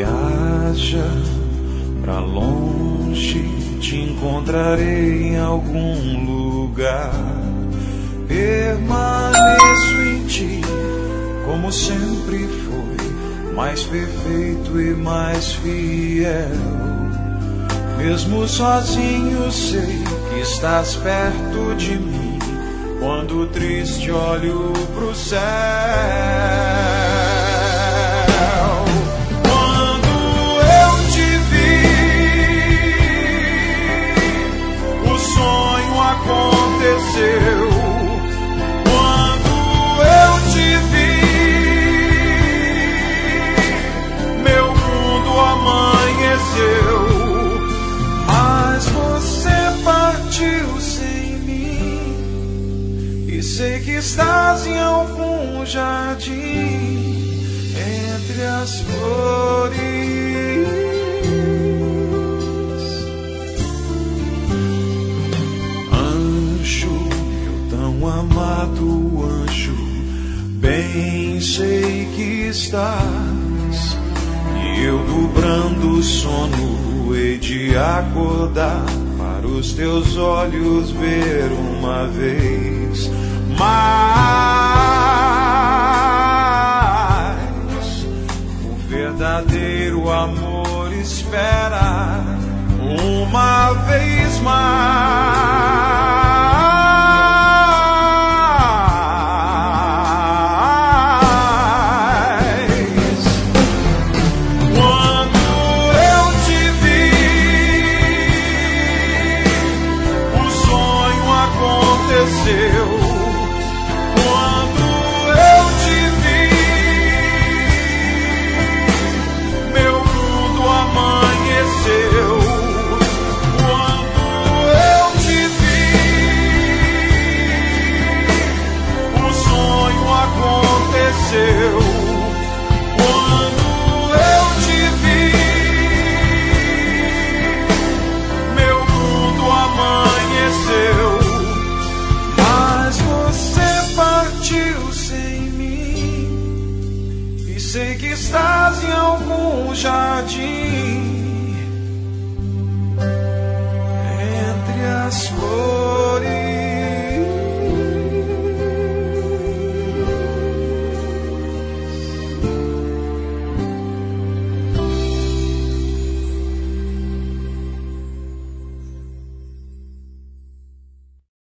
Viaja pra longe, te encontrarei em algum lugar. Permaneço em ti, como sempre foi, mais perfeito e mais fiel. Mesmo sozinho sei que estás perto de mim, quando triste olho pro céu. Quando eu te vi, o sonho aconteceu. Quando eu te vi, meu mundo amanheceu. Mas você partiu sem mim, e sei que estás em algum jardim entre as flores. Anjo, meu tão amado anjo, bem sei que estás, e eu dobrando o sono hei de acordar para os teus olhos ver uma vez mais. O verdadeiro amor espera uma vez mais. Sei que estás em algum jardim